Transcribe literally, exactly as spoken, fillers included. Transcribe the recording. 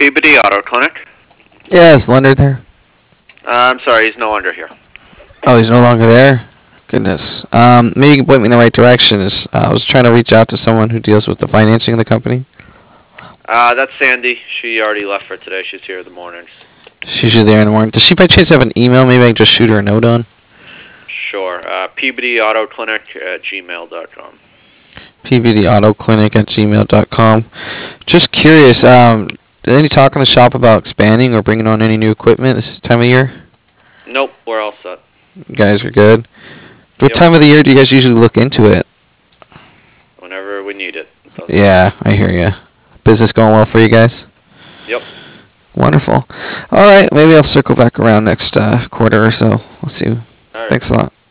Peabody Auto Clinic. Yeah, is Leonard there? Uh, I'm sorry, he's no longer here. Oh, he's no longer there? Goodness. Um, maybe you can point me in the right direction. Is uh, I was trying to reach out to someone who deals with the financing of the company. Uh, that's Sandy. She already left for today. She's here in the mornings. She's usually there in the morning. Does she by chance have an email? Maybe I can just shoot her a note on. Sure. Uh, Peabody Auto Clinic at gmail dot com. P B D Auto Clinic at gmail dot com. Just curious, um, did any talk in the shop about expanding or bringing on any new equipment this time of year? Nope, we're all set. You guys are good. What Yep. time of the year do you guys usually look into it? Whenever we need it. Doesn't Yeah, I hear you. Business going well for you guys? Yep. Wonderful. All right, maybe I'll circle back around next uh, quarter or so. We'll see. All right. Thanks a lot.